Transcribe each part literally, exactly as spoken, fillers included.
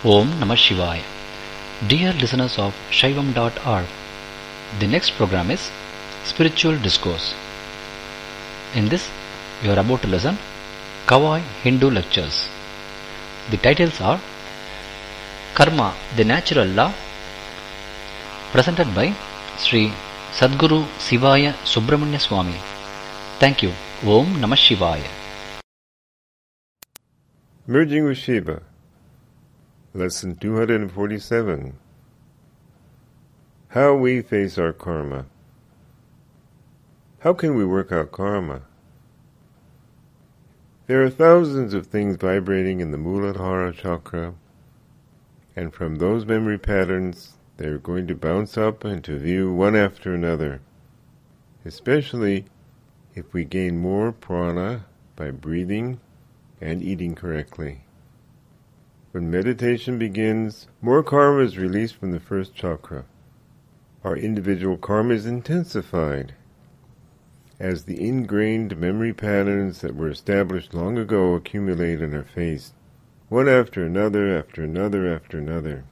Om Namah Shivaya. Dear listeners of Shaivam dot org, the next program is Spiritual Discourse. In this, you are about to listen Kawai Hindu Lectures. The titles are Karma, the Natural Law, presented by Sri Sadguru Sivaya Subramanya Swami. Thank you. Om Namah Shivaya. Merging with Shiva. Lesson two hundred forty-seven. How we face our karma. How can we work out karma? There are thousands of things vibrating in the Muladhara chakra, and from those memory patterns they are going to bounce up into view one after another, especially if we gain more prana by breathing and eating correctly. When meditation begins, more karma is released from the first chakra. Our individual karma is intensified as the ingrained memory patterns that were established long ago accumulate and are faced, one after another, after another, after another.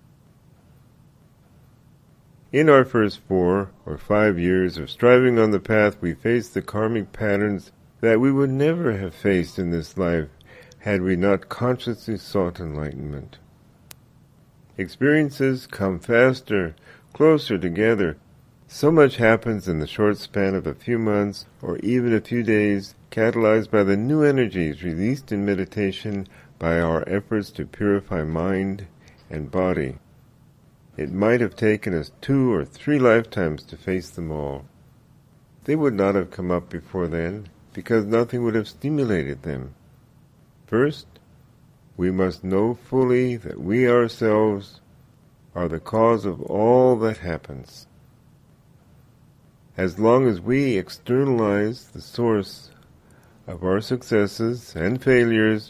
In our first four or five years of striving on the path, we face the karmic patterns that we would never have faced in this life had we not consciously sought enlightenment. Experiences come faster, closer together. So much happens in the short span of a few months or even a few days, catalyzed by the new energies released in meditation by our efforts to purify mind and body. It might have taken us two or three lifetimes to face them all. They would not have come up before then, because nothing would have stimulated them. First, we must know fully that we ourselves are the cause of all that happens. As long as we externalize the source of our successes and failures,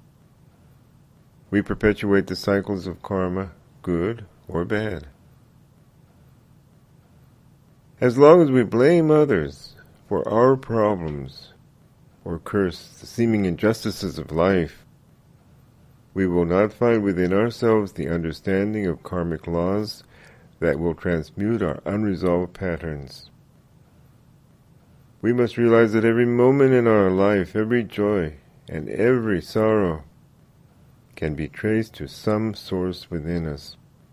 we perpetuate the cycles of karma, good or bad. As long as we blame others for our problems, or curse the seeming injustices of life, we will not find within ourselves the understanding of karmic laws that will transmute our unresolved patterns. We must realize that every moment in our life, every joy and every sorrow can be traced to some source within us.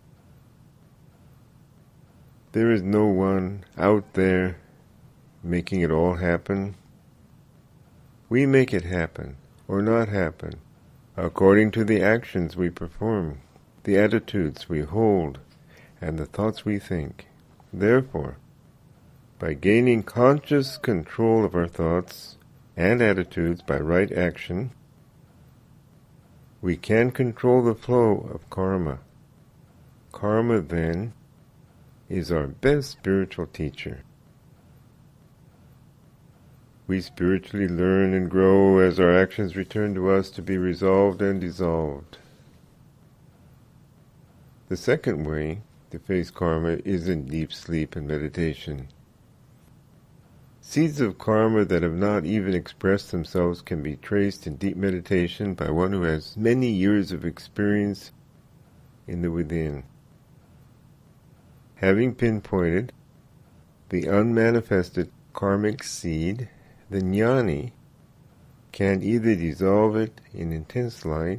There is no one out there making it all happen. We make it happen, or not happen, according to the actions we perform, the attitudes we hold, and the thoughts we think. Therefore, by gaining conscious control of our thoughts and attitudes by right action, we can control the flow of karma. Karma, then, is our best spiritual teacher. We spiritually learn and grow as our actions return to us to be resolved and dissolved. The second way to face karma is in deep sleep and meditation. Seeds of karma that have not even expressed themselves can be traced in deep meditation by one who has many years of experience in the within. Having pinpointed the unmanifested karmic seed, the jnani can either dissolve it in intense light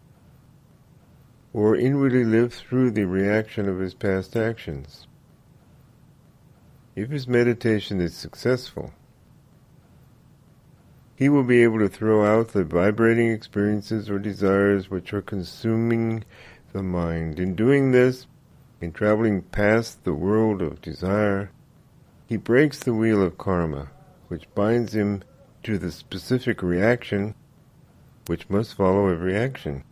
or inwardly live through the reaction of his past actions. If his meditation is successful, he will be able to throw out the vibrating experiences or desires which are consuming the mind. In doing this, in traveling past the world of desire, he breaks the wheel of karma, which binds him to the specific reaction which must follow every action.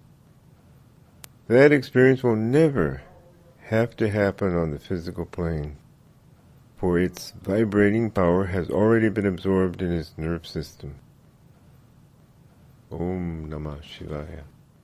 That experience will never have to happen on the physical plane, for its vibrating power has already been absorbed in his nerve system. Om Namah Shivaya.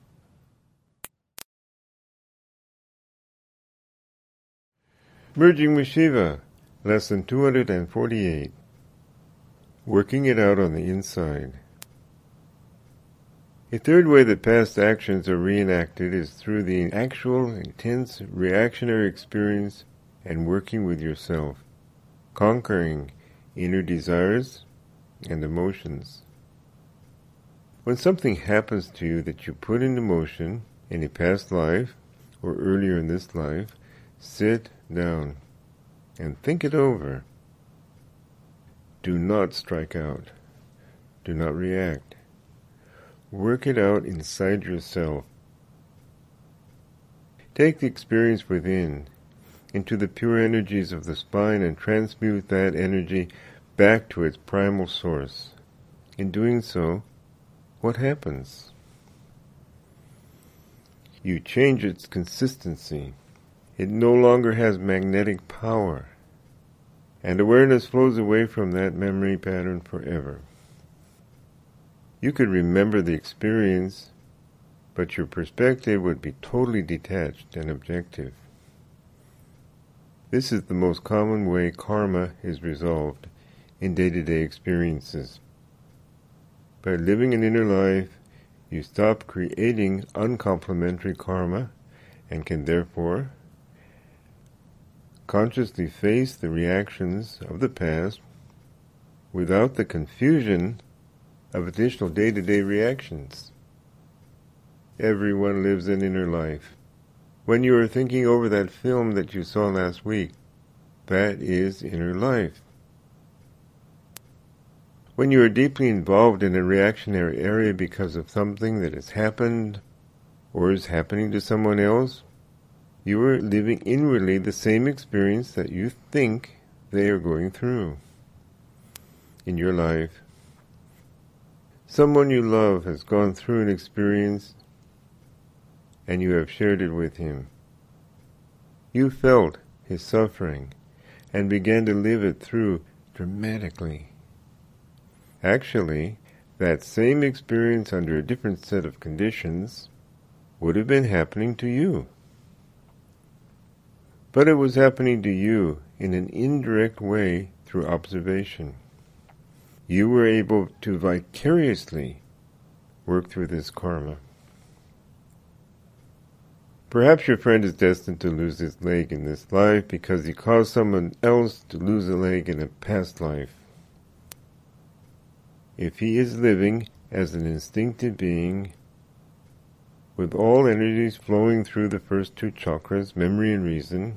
Merging with Shiva, Lesson two hundred forty-eight. Working it out on the inside. A third way that past actions are reenacted is through the actual, intense, reactionary experience and working with yourself, conquering inner desires and emotions. When something happens to you that you put into motion in a past life or earlier in this life, sit down and think it over. Do not strike out. Do not react. Work it out inside yourself. Take the experience within into the pure energies of the spine and transmute that energy back to its primal source. In doing so, what happens? You change its consistency. It no longer has magnetic power, and awareness flows away from that memory pattern forever. You could remember the experience, but your perspective would be totally detached and objective. This is the most common way karma is resolved in day-to-day experiences. By living an inner life, you stop creating uncomplimentary karma and can therefore consciously face the reactions of the past without the confusion of additional day-to-day reactions. Everyone lives an inner life. When you are thinking over that film that you saw last week, that is inner life. When you are deeply involved in a reactionary area because of something that has happened or is happening to someone else, you are living inwardly the same experience that you think they are going through in your life. Someone you love has gone through an experience and you have shared it with him. You felt his suffering and began to live it through dramatically. Actually, that same experience under a different set of conditions would have been happening to you. But it was happening to you in an indirect way through observation. You were able to vicariously work through this karma. Perhaps your friend is destined to lose his leg in this life because he caused someone else to lose a leg in a past life. If he is living as an instinctive being, with all energies flowing through the first two chakras, memory and reason,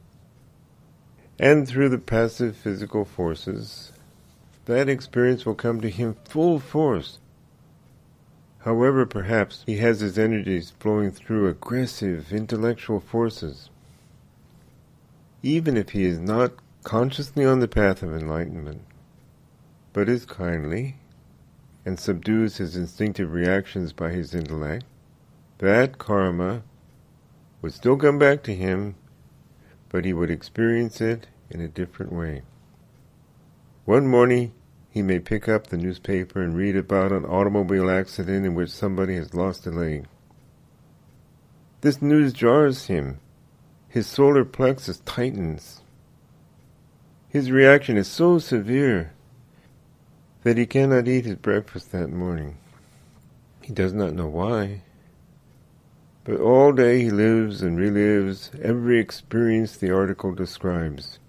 and through the passive physical forces, that experience will come to him full force. However, perhaps he has his energies flowing through aggressive intellectual forces. Even if he is not consciously on the path of enlightenment, but is kindly and subdues his instinctive reactions by his intellect, that karma would still come back to him, but he would experience it in a different way. One morning, he may pick up the newspaper and read about an automobile accident in which somebody has lost a leg. This news jars him. His solar plexus tightens. His reaction is so severe that he cannot eat his breakfast that morning. He does not know why. But all day he lives and relives every experience the article describes.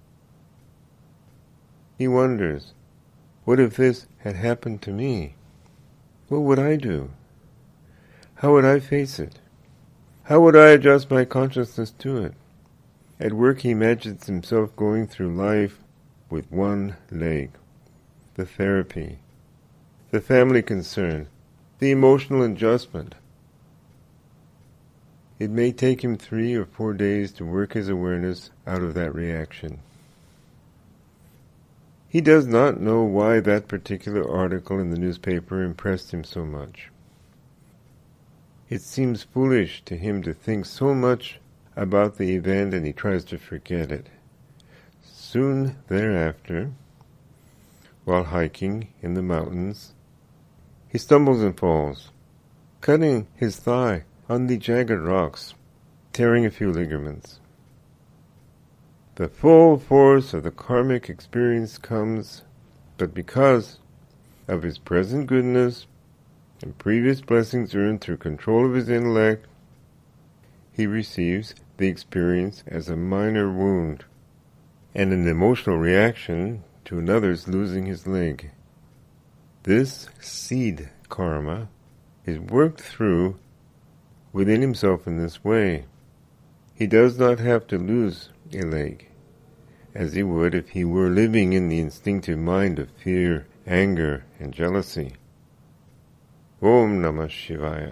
He wonders, what if this had happened to me? What would I do? How would I face it? How would I adjust my consciousness to it? At work he imagines himself going through life with one leg. The therapy, the family concern, the emotional adjustment. It may take him three or four days to work his awareness out of that reaction. He does not know why that particular article in the newspaper impressed him so much. It seems foolish to him to think so much about the event, and he tries to forget it. Soon thereafter, while hiking in the mountains, he stumbles and falls, cutting his thigh on the jagged rocks, tearing a few ligaments. The full force of the karmic experience comes, but because of his present goodness and previous blessings earned through control of his intellect, he receives the experience as a minor wound and an emotional reaction to another's losing his leg. This seed karma is worked through within himself in this way. He does not have to lose a leg, as he would if he were living in the instinctive mind of fear, anger, and jealousy. Om Namah Shivaya.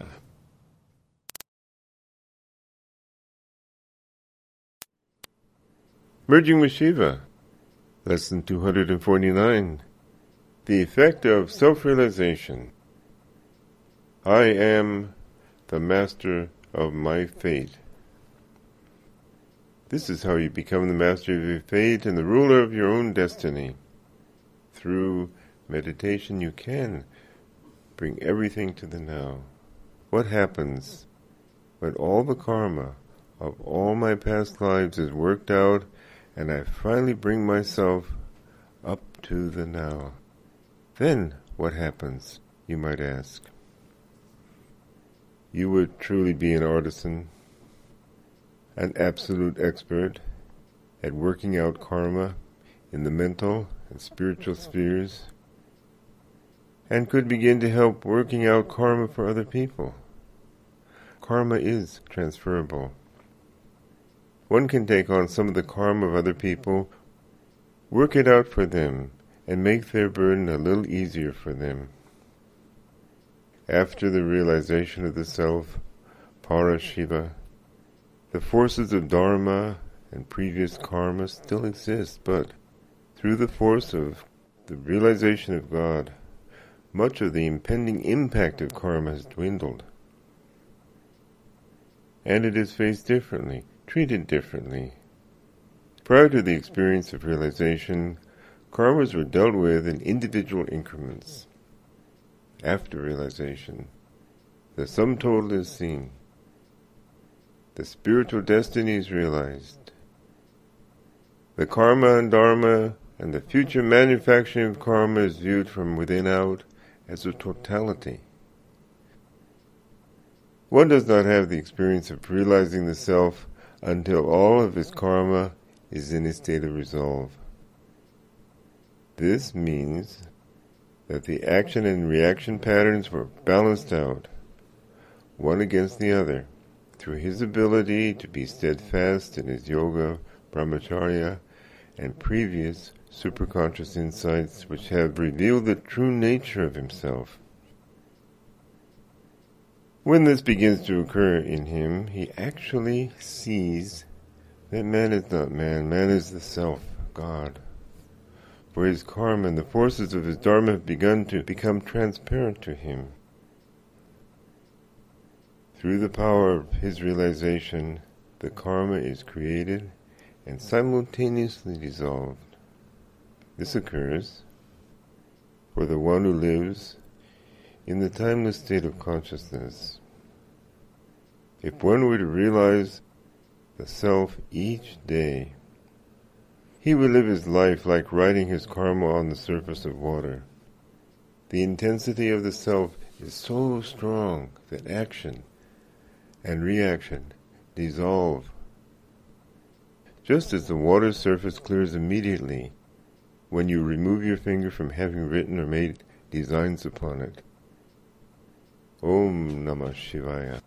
Merging with Shiva. Lesson two hundred forty-nine. The effect of self-realization. I am the master of my fate. This is how you become the master of your fate and the ruler of your own destiny. Through meditation you can bring everything to the now. What happens when all the karma of all my past lives is worked out and I finally bring myself up to the now? Then what happens, you might ask? You would truly be an artisan, an absolute expert at working out karma in the mental and spiritual spheres, and could begin to help working out karma for other people. Karma is transferable. One can take on some of the karma of other people, work it out for them, and make their burden a little easier for them. After the realization of the self, Parashiva, the forces of Dharma and previous karma still exist, but through the force of the realization of God, much of the impending impact of karma has dwindled. And it is faced differently, treated differently. Prior to the experience of realization, karmas were dealt with in individual increments. After realization, the sum total is seen. The spiritual destiny is realized. The karma and dharma and the future manufacturing of karma is viewed from within out as a totality. One does not have the experience of realizing the self until all of his karma is in a state of resolve. This means that the action and reaction patterns were balanced out, one against the other, through his ability to be steadfast in his yoga, brahmacharya, and previous superconscious insights which have revealed the true nature of himself. When this begins to occur in him, he actually sees that man is not man, man is the self, God. For his karma and the forces of his dharma have begun to become transparent to him. Through the power of his realization, the karma is created and simultaneously dissolved. This occurs for the one who lives in the timeless state of consciousness. If one were to realize the self each day, he would live his life like riding his karma on the surface of water. The intensity of the self is so strong that action and reaction dissolve. Just as the water's surface clears immediately when you remove your finger from having written or made designs upon it. Om Namah Shivaya.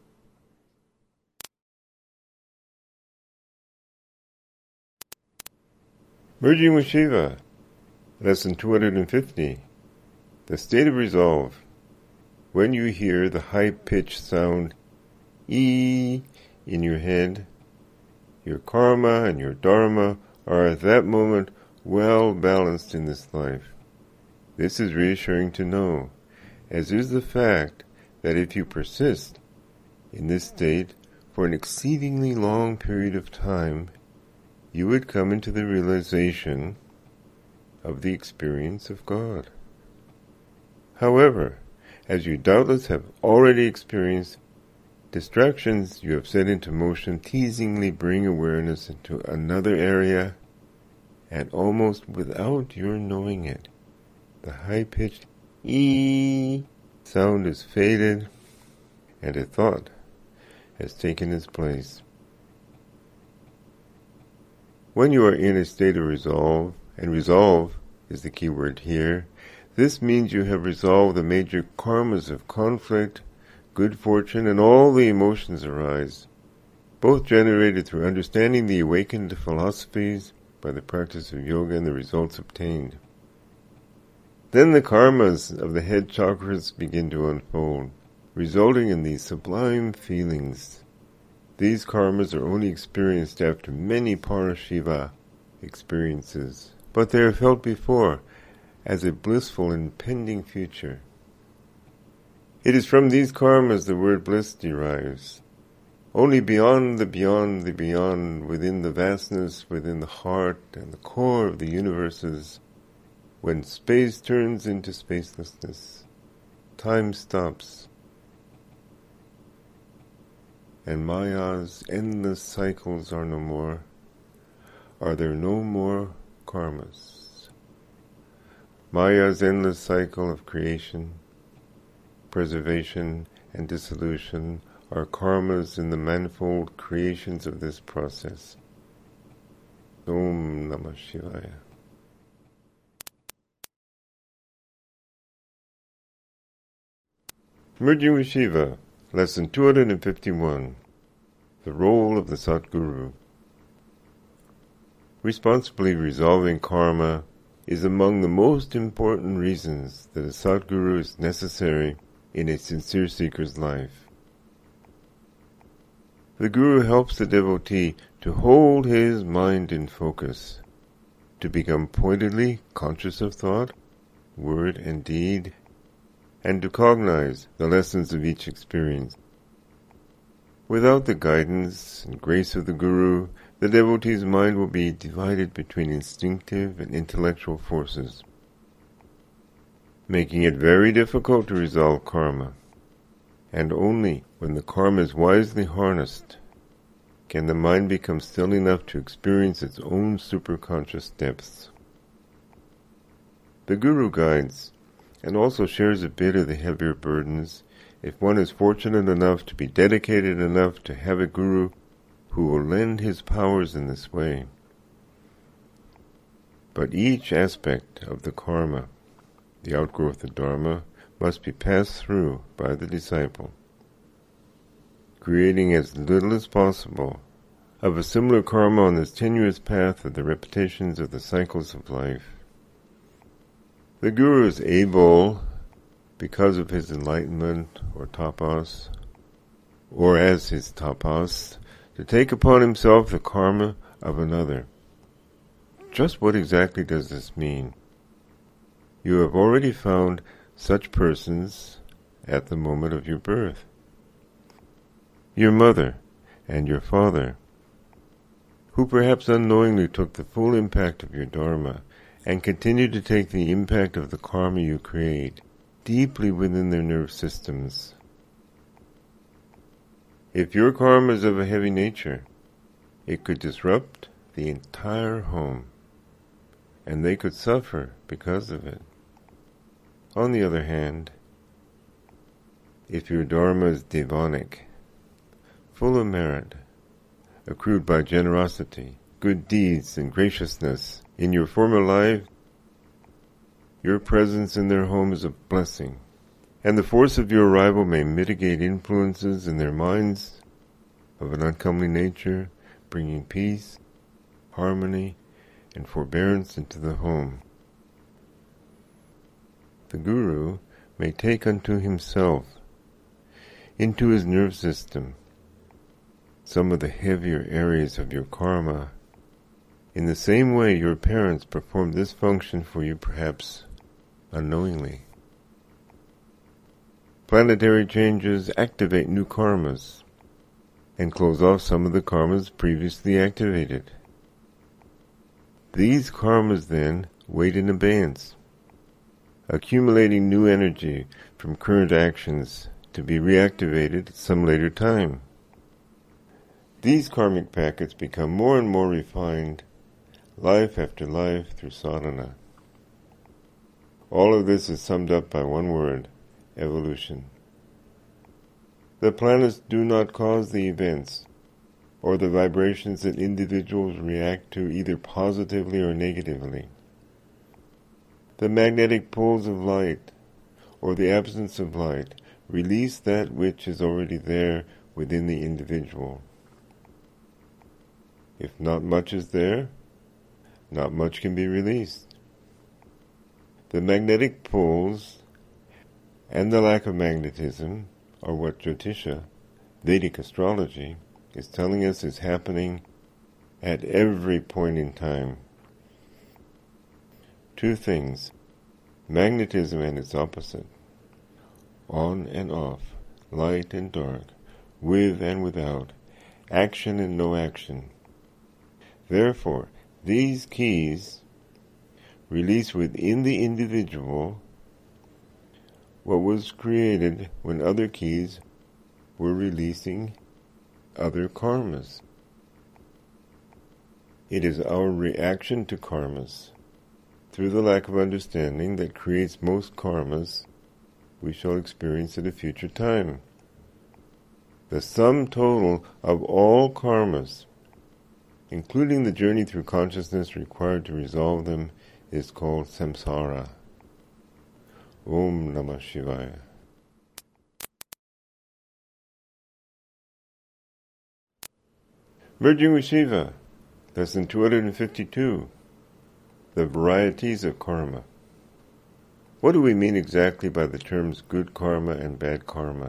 Merging with Shiva. Lesson two hundred fifty. The state of resolve. When you hear the high-pitched sound E in your head, your karma and your dharma are at that moment well balanced in this life. This is reassuring to know, as is the fact that if you persist in this state for an exceedingly long period of time, you would come into the realization of the experience of God. However, as you doubtless have already experienced, distractions you have set into motion teasingly bring awareness into another area, and almost without your knowing it, the high-pitched E Sound is faded, and a thought has taken its place. When you are in a state of resolve, and resolve is the key word here, this means you have resolved the major karmas of conflict, good fortune, and all the emotions arise, both generated through understanding the awakened philosophies by the practice of yoga and the results obtained. Then the karmas of the head chakras begin to unfold, resulting in these sublime feelings. These karmas are only experienced after many parashiva experiences, but they are felt before as a blissful impending future. It is from these karmas the word bliss derives. Only beyond the beyond the beyond, within the vastness, within the heart and the core of the universes, when space turns into spacelessness, time stops, and Maya's endless cycles are no more, are there no more karmas. Maya's endless cycle of creation, preservation, and dissolution are karmas in the manifold creations of this process. Om Namah Shivaya. Merging with Shiva, Lesson two hundred fifty-one, The Role of the Satguru. Responsibly resolving karma is among the most important reasons that a Satguru is necessary in a sincere seeker's life. The Guru helps the devotee to hold his mind in focus, to become pointedly conscious of thought, word, and deed, and to cognize the lessons of each experience. Without the guidance and grace of the Guru, the devotee's mind will be divided between instinctive and intellectual forces, making it very difficult to resolve karma. And only when the karma is wisely harnessed can the mind become still enough to experience its own superconscious depths. The Guru guides and also shares a bit of the heavier burdens if one is fortunate enough to be dedicated enough to have a Guru who will lend his powers in this way. But each aspect of the karma, the outgrowth of dharma, must be passed through by the disciple, creating as little as possible of a similar karma on this tenuous path of the repetitions of the cycles of life. The Guru is able, because of his enlightenment or tapas, or as his tapas, to take upon himself the karma of another. Just what exactly does this mean? You have already found such persons at the moment of your birth. Your mother and your father, who perhaps unknowingly took the full impact of your dharma and continue to take the impact of the karma you create deeply within their nerve systems. If your karma is of a heavy nature, it could disrupt the entire home, and they could suffer because of it. On the other hand, if your dharma is devonic, full of merit, accrued by generosity, good deeds, and graciousness in your former life, your presence in their home is a blessing, and the force of your arrival may mitigate influences in their minds of an uncomely nature, bringing peace, harmony, and forbearance into the home. The Guru may take unto himself, into his nerve system, some of the heavier areas of your karma. In the same way your parents performed this function for you, perhaps unknowingly. Planetary changes activate new karmas and close off some of the karmas previously activated. These karmas then wait in abeyance, accumulating new energy from current actions to be reactivated at some later time. These karmic packets become more and more refined, life after life, through sadhana. All of this is summed up by one word, evolution. The planets do not cause the events or the vibrations that individuals react to either positively or negatively. The magnetic poles of light or the absence of light release that which is already there within the individual. If not much is there, not much can be released. The magnetic poles and the lack of magnetism are what Jyotisha, Vedic astrology, is telling us is happening at every point in time. Two things, magnetism and its opposite, on and off, light and dark, with and without, action and no action. Therefore, these keys release within the individual what was created when other keys were releasing other karmas. It is our reaction to karmas through the lack of understanding that creates most karmas we shall experience at a future time. The sum total of all karmas, including the journey through consciousness required to resolve them, is called samsara. Om Namah Shivaya. Merging with Shiva, Lesson two hundred fifty-two, The Varieties of Karma. What do we mean exactly by the terms good karma and bad karma?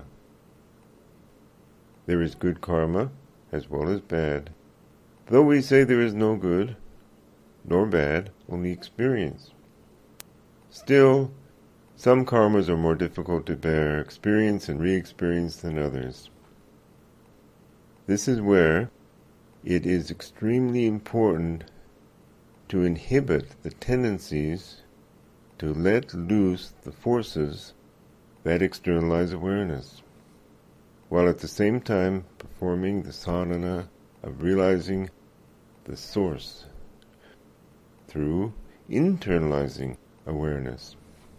There is good karma as well as bad, though we say there is no good nor bad, only experience. Still, some karmas are more difficult to bear, experience and re-experience than others. This is where it is extremely important to inhibit the tendencies to let loose the forces that externalize awareness, while at the same time performing the sadhana of realizing the source through internalizing awareness.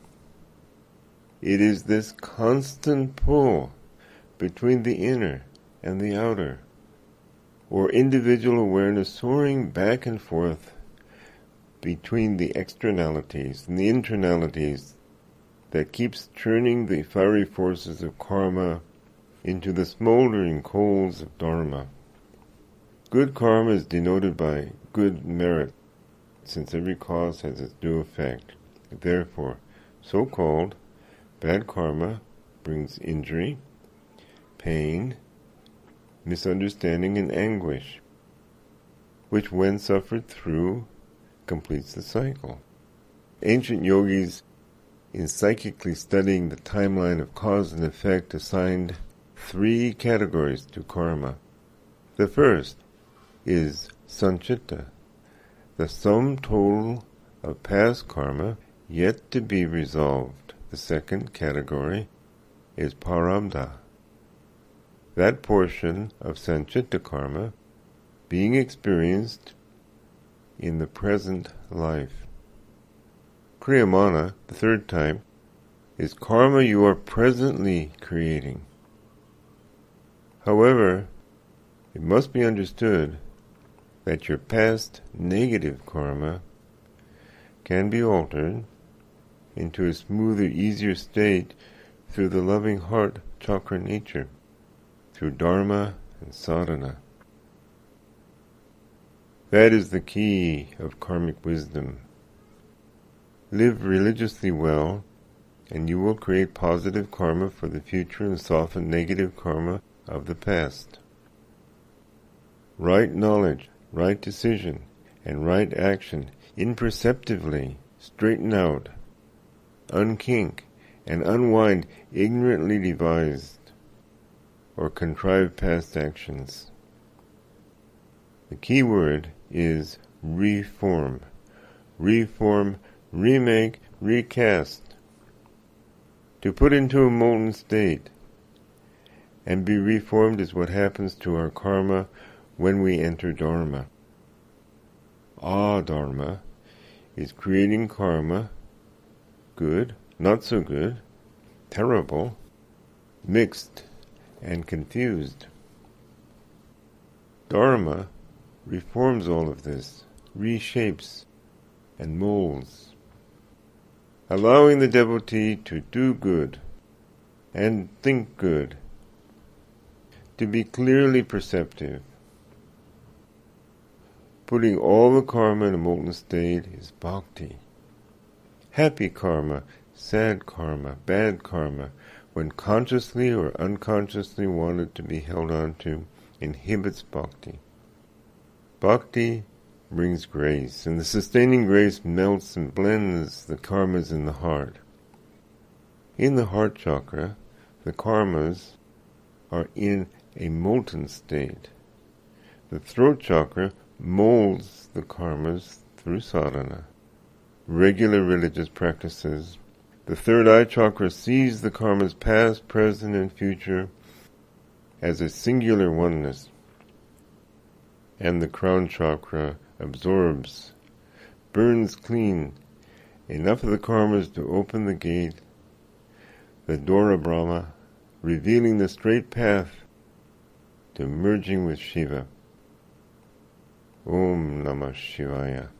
It is this constant pull between the inner and the outer, or individual awareness soaring back and forth between the externalities and the internalities, that keeps turning the fiery forces of karma into the smoldering coals of dharma. Good karma is denoted by good merit, since every cause has its due effect. Therefore, so-called bad karma brings injury, pain, misunderstanding, and anguish, which, when suffered through, completes the cycle. Ancient yogis, in psychically studying the timeline of cause and effect, assigned three categories to karma. The first is sanchita, the sum total of past karma yet to be resolved. The second category is prarabdha, that portion of sanchita karma being experienced in the present life. Kriyamana, the third type, is karma you are presently creating. However, it must be understood that your past negative karma can be altered into a smoother, easier state through the loving heart chakra nature, through dharma and sadhana. That is the key of karmic wisdom. Live religiously well, and you will create positive karma for the future and soften negative karma of the past. Right knowledge, right decision, and right action imperceptibly straighten out, unkink, and unwind ignorantly devised or contrived past actions. The key word is reform. Reform, remake, recast. To put into a molten state and be reformed is what happens to our karma when we enter dharma. A-dharma is creating karma, good, not so good, terrible, mixed, and confused. Dharma reforms all of this, reshapes and molds, allowing the devotee to do good and think good, to be clearly perceptive. Putting all the karma in a molten state is bhakti. Happy karma, sad karma, bad karma, when consciously or unconsciously wanted to be held on to, inhibits bhakti. Bhakti brings grace, and the sustaining grace melts and blends the karmas in the heart. In the heart chakra, the karmas are in a molten state. The throat chakra molds the karmas through sadhana, regular religious practices. The third eye chakra sees the karmas past, present, and future as a singular oneness. And the crown chakra absorbs, burns clean enough of the karmas to open the gate, the Dora Brahma, revealing the straight path to merging with Shiva. Om Namah Shivaya.